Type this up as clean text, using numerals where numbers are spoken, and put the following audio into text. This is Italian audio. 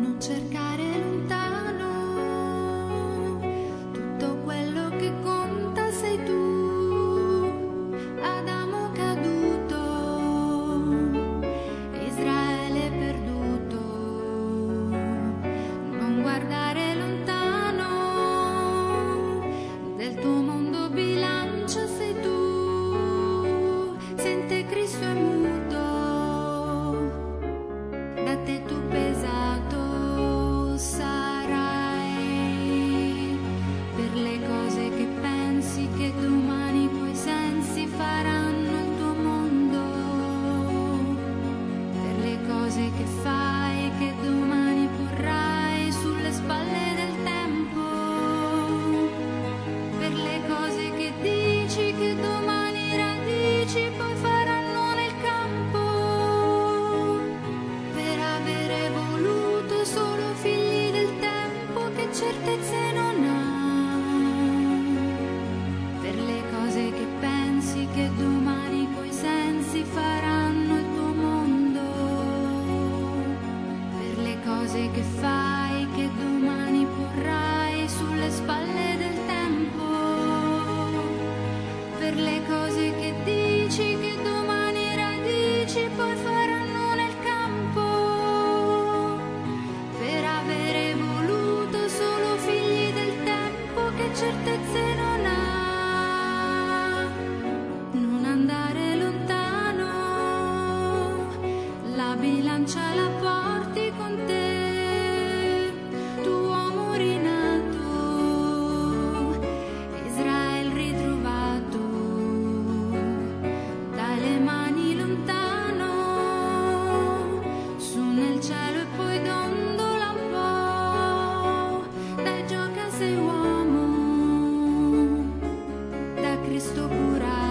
Non cercare lontano, tutto quello che conta sei tu. Adamo caduto, Israele perduto. Non guardare lontano, del tuo mondo bilancia sei tu. Sente Cristo è muto, da te tu pesato sarai, per le cose che pensi che domani coi sensi faranno il tuo mondo, per le cose che fai che domani porrai sulle spalle del tempo, per le cose che dici che domani radici poi faranno nel campo, per avere voluto solo figli del tempo che certezze non ha, per le cose che pensi che domani coi sensi faranno il tuo mondo, per le cose che fai che domani porrai sulle spalle del tempo, per le cose che dici che domani radici poi faranno nel campo, per avere voluto solo figli del tempo che certezze non ha. Non andare lontano, la bilancia la porti con te, tu uomo rinato, Israele ritrovato, dai le mani lontano, su nel cielo e poi dondola un po', dai gioca sei uomo, da Cristo curato.